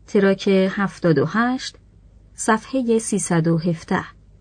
تراک 78 صفحه 317.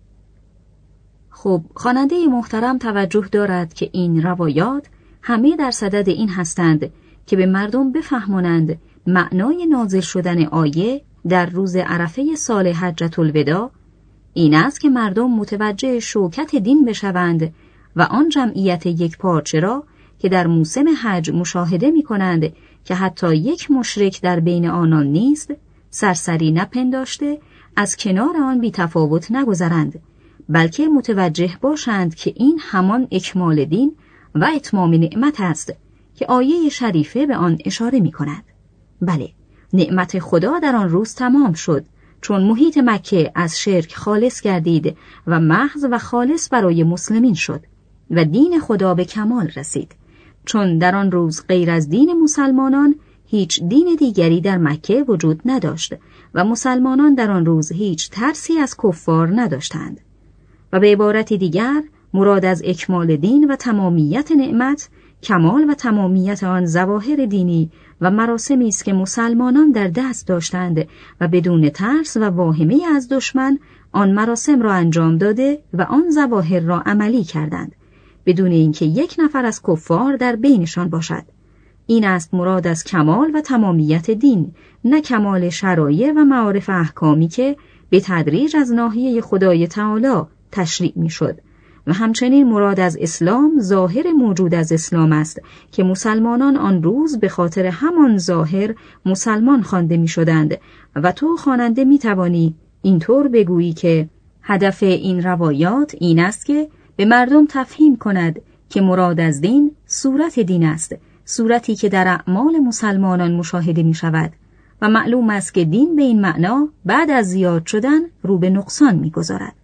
خب خواننده محترم توجه دارد که این روایات همه در صدد این هستند که به مردم بفهمانند معنای نازل شدن آیه در روز عرفه سال حجة الوداع این است که مردم متوجه شوکت دین بشوند و آن جمعیت یک پارچه را که در موسم حج مشاهده می کنند که حتی یک مشرک در بین آنان نیست، سرسری نپنداشته از کنار آن بی تفاوت نگذرند، بلکه متوجه باشند که این همان اکمال دین و اتمام نعمت است که آیه شریفه به آن اشاره می کند. بله، نعمت خدا در آن روز تمام شد، چون محیط مکه از شرک خالص گردید و محض و خالص برای مسلمین شد و دین خدا به کمال رسید، چون در آن روز غیر از دین مسلمانان هیچ دین دیگری در مکه وجود نداشت و مسلمانان در آن روز هیچ ترسی از کفار نداشتند. و به عبارت دیگر مراد از اکمال دین و تمامیت نعمت، کمال و تمامیت آن ظواهر دینی و مراسمی است که مسلمانان در دست داشتند و بدون ترس و واهمه از دشمن آن مراسم را انجام داده و آن ظواهر را عملی کردند، بدون اینکه یک نفر از کفار در بینشان باشد. این است مراد از کمال و تمامیت دین، نه کمال شرایع و معارف احکامی که به تدریج از ناحیه خدای تعالی تشریع می شد. و همچنین مراد از اسلام ظاهر موجود از اسلام است که مسلمانان آن روز به خاطر همان ظاهر مسلمان خوانده می شدند و تو خواننده می توانی اینطور بگویی که هدف این روایات این است که به مردم تفهیم کند که مراد از دین صورت دین است، صورتی که در اعمال مسلمانان مشاهده می شود و معلوم است که دین به این معنا بعد از زیاد شدن رو به نقصان می گذارد.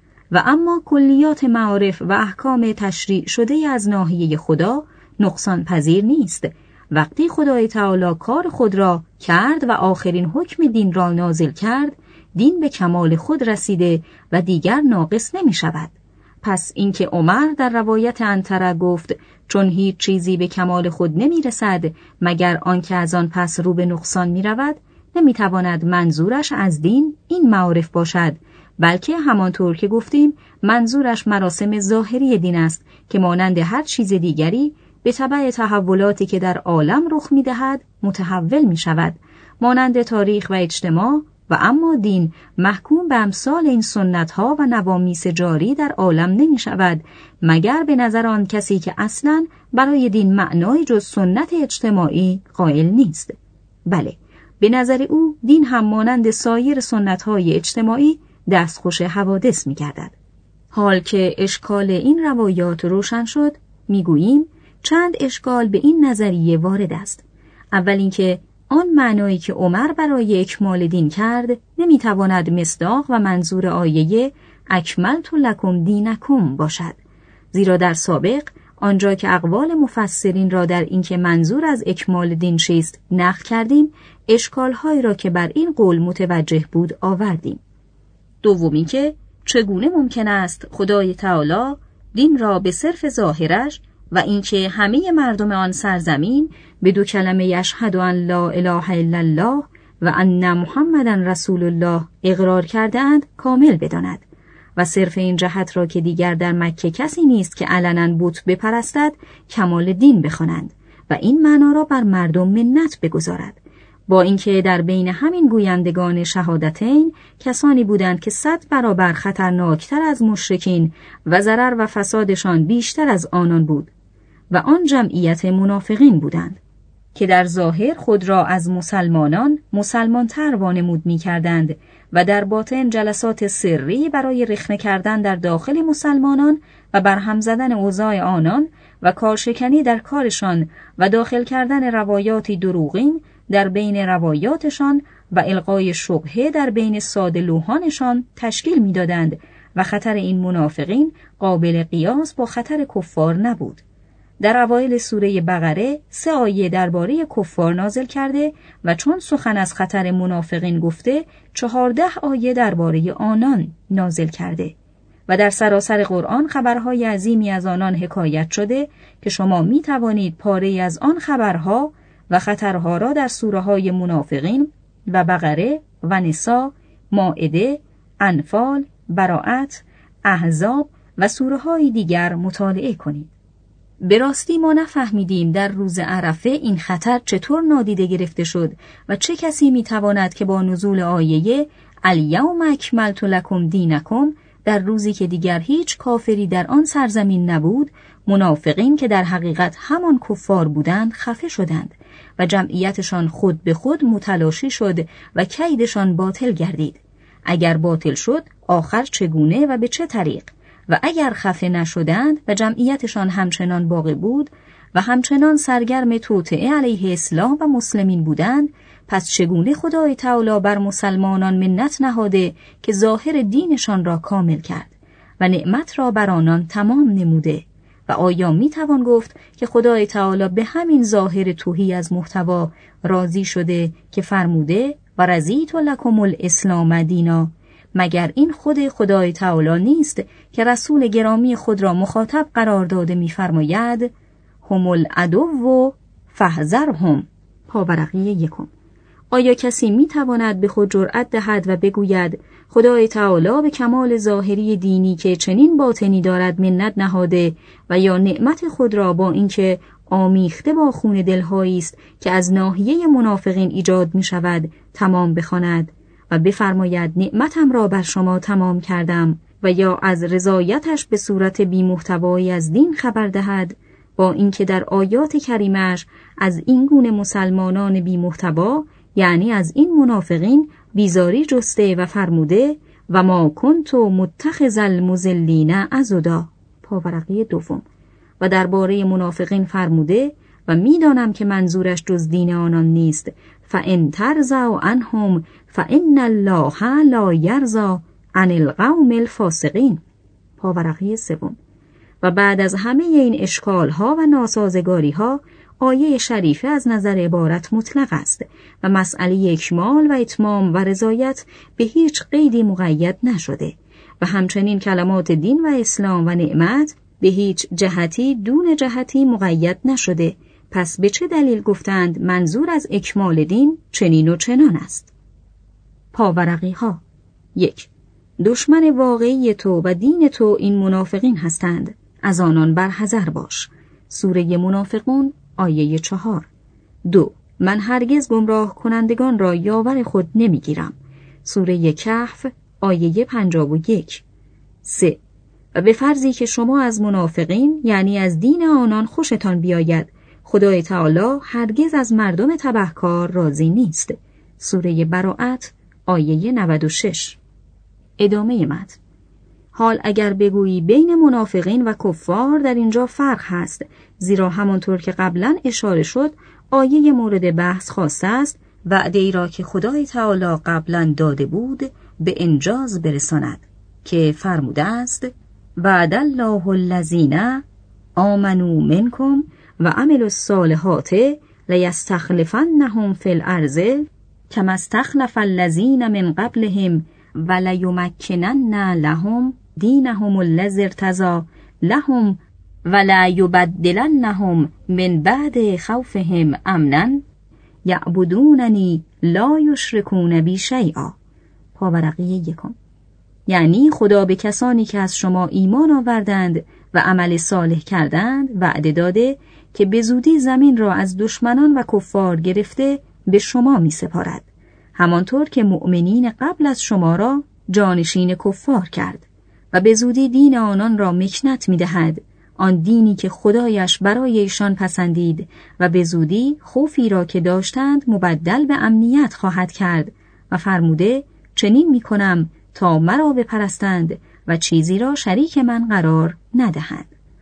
و اما کلیات معارف و احکام تشریع شده از ناحیه خدا نقصان پذیر نیست. وقتی خدای تعالی کار خود را کرد و آخرین حکم دین را نازل کرد، دین به کمال خود رسیده و دیگر ناقص نمی شود. پس اینکه عمر در روایت عنتره گفت چون هیچ چیزی به کمال خود نمی رسد مگر آنکه از آن پس رو به نقصان می رود، نمی تواند منظورش از دین این معارف باشد، بلکه همانطور که گفتیم منظورش مراسم ظاهری دین است که مانند هر چیز دیگری به تبع تحولاتی که در عالم رخ می دهد متحول می شود، مانند تاریخ و اجتماع. و اما دین محکوم به امثال این سنت ها و نوامیس جاری در عالم نمی شود مگر به نظر آن کسی که اصلاً برای دین معنای جز سنت اجتماعی قائل نیست. بله، به نظر او دین هم مانند سایر سنت های اجتماعی دستخوش حوادث می گردد. حال که اشکال این روایات روشن شد، می گوییم چند اشکال به این نظریه وارد است. اول اینکه آن معنایی که عمر برای اکمال دین کرد نمیتواند مصداق و منظور آیه اکملت لکم دینکم باشد، زیرا در سابق آنجا که اقوال مفسرین را در اینکه منظور از اکمال دین چیست نقل کردیم، اشکالهایی را که بر این قول متوجه بود آوردیم. دومی که چگونه ممکن است خدای تعالی دین را به صرف ظاهرش و اینکه همه مردم آن سرزمین به دو کلمه اشهد ان لا اله الا الله و ان محمدا رسول الله اقرار کردند کامل بداند و صرف این جهت را که دیگر در مکه کسی نیست که علنا بت بپرستد کمال دین بخوانند و این معنا را بر مردم منت بگذارد، با اینکه در بین همین گویندگان شهادتین کسانی بودند که 100 برابر خطرناکتر از مشرکین و ضرر و فسادشان بیشتر از آنان بود و آن جمعیت منافقین بودند که در ظاهر خود را از مسلمانان مسلمان‌تر وانمود می‌کردند و در باطن جلسات سری برای رخنه کردن در داخل مسلمانان و برهم زدن اوضاع آنان و کارشکنی در کارشان و داخل کردن روایاتی دروغین در بین روایاتشان و القای شبهه در بین ساده‌لوحانشان تشکیل می‌دادند و خطر این منافقین قابل قیاس با خطر کفار نبود. در اوایل سوره بقره 3 آیه درباره کفار نازل کرده و چون سخن از خطر منافقین گفته 14 آیه درباره آنان نازل کرده و در سراسر قرآن خبرهای عظیمی از آنان حکایت شده که شما می توانید پاره‌ای از آن خبرها و خطرها را در سوره های منافقین و بقره و نسا، مائده، انفال، براءت، احزاب و سوره‌های دیگر مطالعه کنید. به راستی ما نفهمیدیم در روز عرفه این خطر چطور نادیده گرفته شد و چه کسی میتواند که با نزول آیه الیوم اکملت لکم دینکم در روزی که دیگر هیچ کافری در آن سرزمین نبود، منافقین که در حقیقت همان کفار بودند خفه شدند و جمعیتشان خود به خود متلاشی شد و کیدشان باطل گردید. اگر باطل شد آخر چگونه و به چه طریق؟ و اگر خفه نشدند و جمعیتشان همچنان باقی بود و همچنان سرگرم توطئه علیه اسلام و مسلمین بودند، پس چگونه خدای تعالی بر مسلمانان منت نهاده که ظاهر دینشان را کامل کرد و نعمت را بر آنان تمام نموده؟ و آیا می توان گفت که خدای تعالی به همین ظاهر تهی از محتوا راضی شده که فرموده و رضیت لکم الاسلام دینا؟ مگر این خود خدای تعالی نیست که رسول گرامی خود را مخاطب قرار داده می‌فرماید هم العدو فاحذرهم؟ پاورقی 1. آیا کسی می‌تواند به خود جرأت دهد و بگوید خدای تعالی به کمال ظاهری دینی که چنین باطنی دارد منت نهاده و یا نعمت خود را با اینکه آمیخته با خون دل‌هایی است که از ناحیه منافقین ایجاد می‌شود تمام بخواند و بفرماید نعمتم را بر شما تمام کردم، و یا از رضایتش به صورت بی محتوایی از دین خبر دهد، با اینکه در آیات کریمش از این گونه مسلمانان بی محتوا، یعنی از این منافقین، بیزاری جسته و فرموده و ما کنت متخذ المضلین عضدا؟ پاورقی 2. و درباره منافقین فرموده و میدانم که منظورش جز دین آنان نیست، فَإِن تَرْضَوْا عَنْهُمْ فَإِنَّ اللَّهَ لَا يَرْضَىٰ عَنِ الْقَوْمِ الْفَاسِقِينَ. پاورقی 3. و بعد از همه این اشکالها و ناسازگاریها، آیه شریفه از نظر عبارت مطلق است و مسئله اکمال و اتمام و رضایت به هیچ قیدی مقید نشده و همچنین کلمات دین و اسلام و نعمت به هیچ جهتی دون جهتی مقید نشده. پس به چه دلیل گفتند منظور از اکمال دین چنین و چنان است؟ پاورقی ها. 1. دشمن واقعی تو و دین تو این منافقین هستند، از آنان برحذر باش. سوره منافقون آیه 4. 2. من هرگز گمراه کنندگان را یاور خود نمیگیرم. سوره کهف آیه 51. 3. و به فرضی که شما از منافقین یعنی از دین آنان خوشتان بیاید، خدای تعالی هرگز از مردم تبهکار راضی نیست. سوره براءت آیه 96. ادامه متن. حال اگر بگویی بین منافقین و کفار در اینجا فرق هست، زیرا همانطور که قبلا اشاره شد آیه مورد بحث خواسته است وعده ای را که خدای تعالی قبلا داده بود به انجاز برساند که فرموده است وعد الله الذین آمنوا منکم و عملوا الصالحات لیستخلفنهم فی الارض کما استخلف الذین من قبلهم ولیمکنن لهم دینهم الذی ارتضی لهم ولیبدلنهم من بعد خوفهم امنا یعبدوننی لا یشرکون بی شیئا. پاورقی 1. یعنی خدا به کسانی که از شما ایمان آوردند و عمل صالح کردند وعده داده که به زودی زمین را از دشمنان و کفار گرفته به شما می سپارد، همانطور که مؤمنین قبل از شما را جانشین کفار کرد و به زودی دین آنان را مکنت می دهد، آن دینی که خدایش برای ایشان پسندید، و به زودی خوفی را که داشتند مبدل به امنیت خواهد کرد و فرموده چنین می کنم تا مرا بپرستند و چیزی را شریک من قرار ندهند.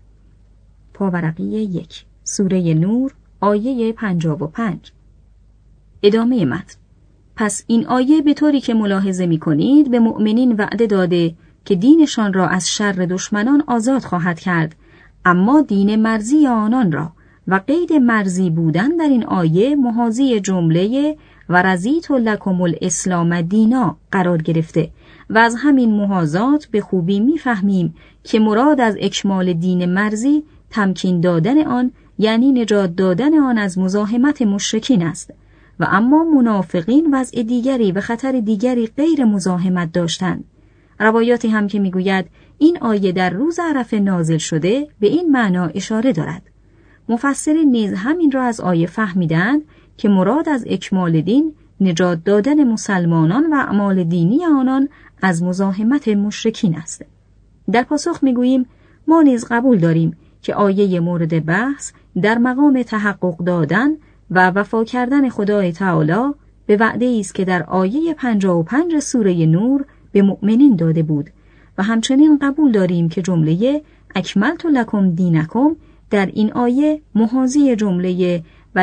پاورقی 1. سوره نور آیه 55. ادامه متن. پس این آیه به طوری که ملاحظه می کنید به مؤمنین وعده داده که دینشان را از شر دشمنان آزاد خواهد کرد، اما دین مرزی آنان را و قید مرزی بودن در این آیه محاذی جمله و رضیت لکم الاسلام دینا قرار گرفته و از همین محاذات به خوبی می‌فهمیم که مراد از اکمال دین مرزی تمکین دادن آن یعنی نجات دادن آن از مزاحمت مشرکین است و اما منافقین وضع دیگری و خطر دیگری غیر مزاحمت داشتند. روایاتی هم که میگوید این آیه در روز عرفه نازل شده به این معنا اشاره دارد. مفسرین نیز همین را از آیه فهمیدند که مراد از اکمال دین نجات دادن مسلمانان و اعمال دینی آنان از مزاحمت مشرکین است. در پاسخ میگوییم ما نیز قبول داریم که آیه مورد بحث در مقام تحقق دادن و وفا کردن خدای تعالی به وعده است که در آیه 55 سوره نور به مؤمنین داده بود و همچنین قبول داریم که جمله اکملت لکم دینکم در این آیه محاذی جمله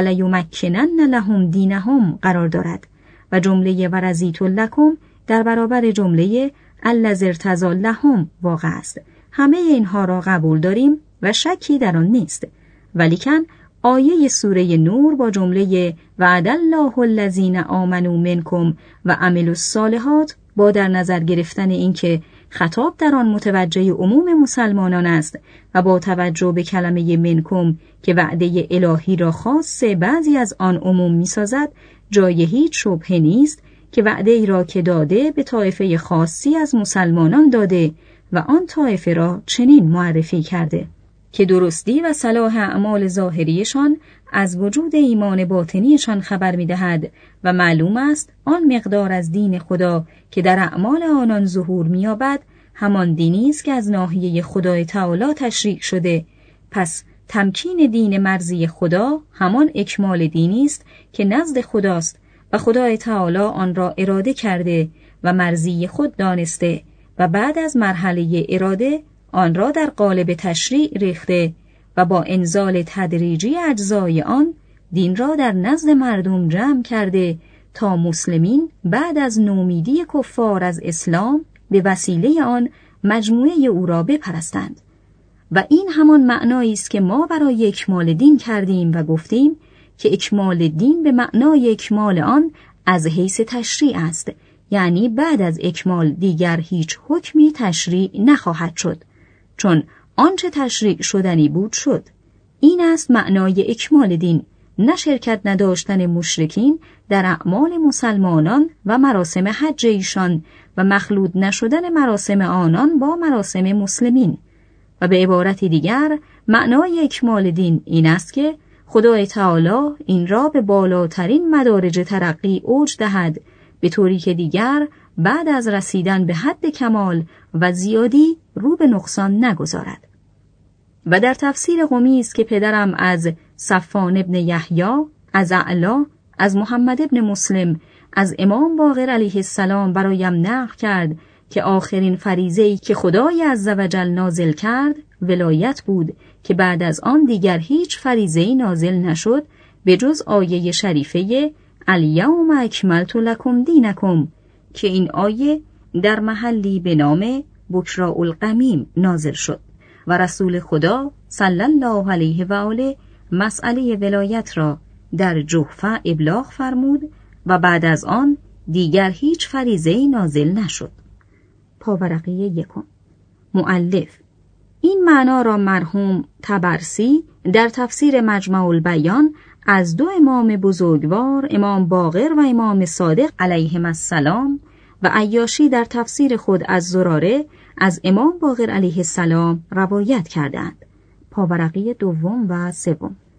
ولیمکنن لهم دینهم قرار دارد و جمله ورضیت لکم در برابر جمله الذی ارتضی لهم واقع است. همه اینها را قبول داریم و شکی در آن نیست، ولیکن آیه سوره نور با جمله وعد الله الذین آمنوا منکم و عملوا الصالحات با در نظر گرفتن اینکه خطاب در آن متوجه عموم مسلمانان است و با توجه به کلمه منکم که وعده الهی را خاص بعضی از آن عموم می‌سازد، جای هیچ شبهه نیست که وعده ای را که داده به طایفه خاصی از مسلمانان داده و آن طایفه را چنین معرفی کرده که درستی و صلاح اعمال ظاهریشان از وجود ایمان باطنیشان خبر می‌دهد و معلوم است آن مقدار از دین خدا که در اعمال آنان ظهور می‌یابد همان دینی است که از ناحیه خدای تعالی تشریع شده. پس تمکین دین مرضی خدا همان اکمال دینی است که نزد خداست و خدای تعالی آن را اراده کرده و مرضی خود دانسته و بعد از مرحله اراده آن را در قالب تشریع ریخته و با انزال تدریجی اجزای آن دین را در نزد مردم جمع کرده تا مسلمین بعد از نومیدی کفار از اسلام به وسیله آن مجموعه او را بپرستند. و این همان معنایی است که ما برای اکمال دین کردیم و گفتیم که اکمال دین به معنای اکمال آن از حیث تشریع است، یعنی بعد از اکمال دیگر هیچ حکمی تشریع نخواهد شد، چون آنچه تشریع شدنی بود شد. این است معنای اکمال دین، نه شرکت نداشتن مشرکین در اعمال مسلمانان و مراسم حج ایشان و مخلوط نشدن مراسم آنان با مراسم مسلمین. و به عبارت دیگر معنای اکمال دین این است که خدای تعالی این را به بالاترین مدارج ترقی اوج دهد، به طوری که دیگر بعد از رسیدن به حد کمال و زیادی رو به نقصان نگذارد. و در تفسیر قمی است که پدرم از صفوان ابن یحیی، از اعلا، از محمد ابن مسلم، از امام باقر علیه السلام برایم نقل کرد که آخرین فریضه‌ای که خدای عزوجل نازل کرد ولایت بود که بعد از آن دیگر هیچ فریضه‌ای نازل نشد به جز آیه شریفه الیوم اکملت لکم دینکم که این آیه در محلی به نام بکراء الغمیم نازل شد و رسول خدا صلی الله علیه و آله مسئله ولایت را در جحفه ابلاغ فرمود و بعد از آن دیگر هیچ فریضه‌ای نازل نشد. پاورقی 1. مؤلف این معنا را مرحوم طبرسی در تفسیر مجمع البیان از دو امام بزرگوار، امام باقر و امام صادق علیهم السلام، و عیاشی در تفسیر خود از زراره از امام باقر علیه السلام روایت کردند. پاورقی 2 و 3.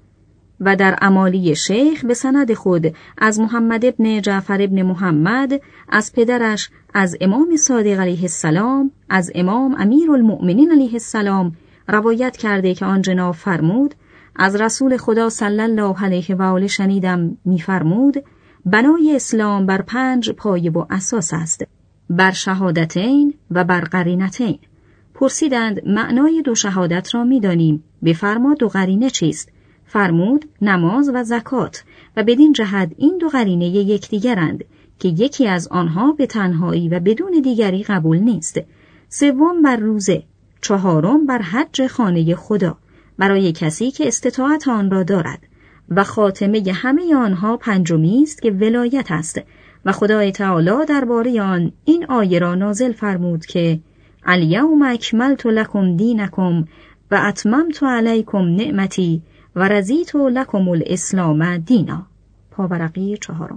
و در امالی شیخ به سند خود از محمد ابن جعفر ابن محمد از پدرش از امام صادق علیه السلام از امام امیرالمؤمنین علیه السلام روایت کرده که آن جناب فرمود از رسول خدا صلی الله علیه و آله شنیدم می‌فرمود بنای اسلام بر 5 پایه و اساس است، بر شهادتین و بر قرینتین. پرسیدند معنای 2 شهادت را می‌دانیم، بفرما 2 قرینه چیست؟ فرمود نماز و زکات و بدین جهت این 2 قرینه یکدیگرند که یکی از آنها به تنهایی و بدون دیگری قبول نیست. 3 بر روزه، 4 بر حج خانه خدا برای کسی که استطاعت آن را دارد و خاتمه همه آنها 5 است که ولایت است و خدای تعالی درباره آن این آیه را نازل فرمود که الیوم اکملت لکم دینکم و اتممت علیکم نعمتی و رضیت لکم الاسلام دینا. پاورقی 4.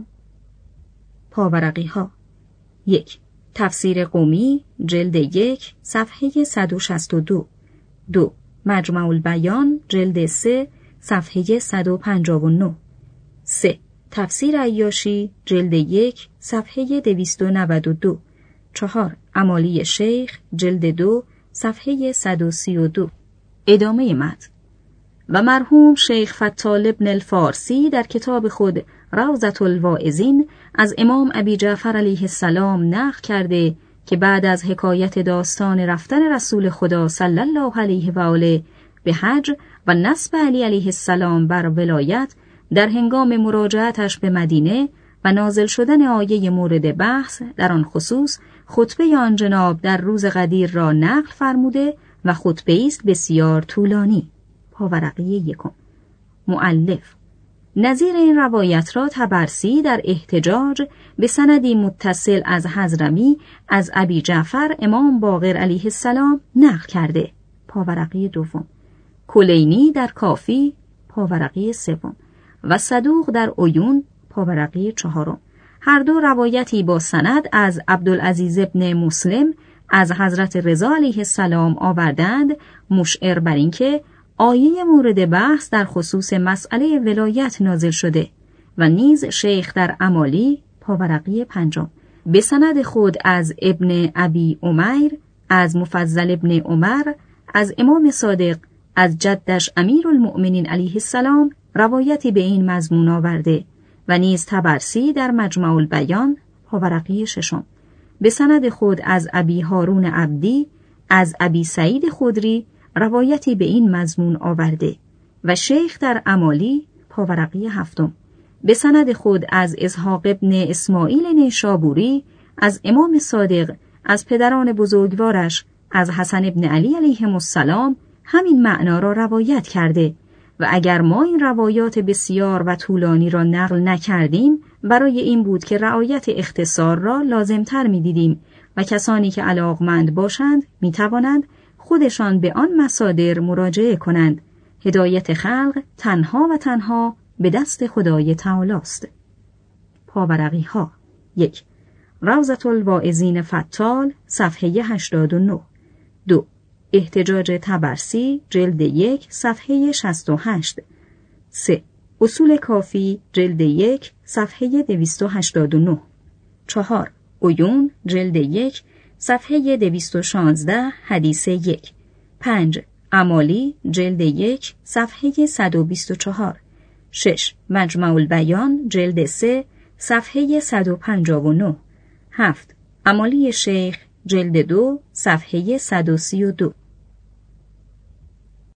پاورقی ها 1. تفسیر قمی جلد 1 صفحه 162. 2. مجمع البیان جلد 3 صفحه 159. 3. تفسیر عیاشی جلد 1 صفحه 292. 4. امالی شیخ جلد 2 صفحه 132. ادامه متن. و مرحوم شیخ فتال ابن الفارسی در کتاب خود روضة الواعظین از امام ابی جعفر علیه السلام نقل کرده که بعد از حکایت داستان رفتن رسول خدا صلی الله علیه و آله به حج و نصب علی علیه السلام بر ولایت در هنگام مراجعتش به مدینه و نازل شدن آیه مورد بحث در آن خصوص، خطبه آن جناب در روز غدیر را نقل فرموده و خطبه است بسیار طولانی. پاورقی 1. مؤلف نظیر این روایت را طبرسی در احتجاج به سندی متصل از حضرمی از ابی جعفر امام باقر علیه السلام نقل کرده. پاورقی 2. کلینی در کافی. پاورقی 3. و صدوق در عیون. پاورقی 4. هر دو روایتی با سند از عبدالعزیز ابن مسلم از حضرت رضا علیه السلام آوردند، مشعر بر اینکه آیه مورد بحث در خصوص مسئله ولایت نازل شده و نیز شیخ در امالی. پاورقی 5. به سند خود از ابن ابی عمیر از مفضل ابن عمر از امام صادق از جدش امیرالمؤمنین علیه السلام روایتی به این مضمون آورده و نیز طبرسی در مجمع البیان. پاورقی 6. به سند خود از ابی هارون عبدی از ابی سعید خدری روایتی به این مضمون آورده و شیخ در امالی. پاورقی 7. به سند خود از اسحاق ابن اسماعیل نیشابوری از امام صادق از پدران بزرگوارش از حسن ابن علی علیهم السلام همین معنا را روایت کرده و اگر ما این روایات بسیار و طولانی را نقل نکردیم برای این بود که رعایت اختصار را لازمتر می دیدیم و کسانی که علاقمند باشند می توانند خودشان به آن مصادر مراجعه کنند. هدایت خلق تنها و تنها به دست خدای تعالی است. پاورقی ها 1. روضة الواعظین فتال صفحه 89. 2. احتجاج طبرسی جلد 1 صفحه 68. 3. اصول کافی جلد 1 صفحه 289. 4. عیون جلد 1 صفحه 216 حدیث 1. 5. امالی جلد 1 صفحه 124. 6. مجمع البیان جلد 3 صفحه 159. 7. امالی شیخ جلد 2 صفحه 132.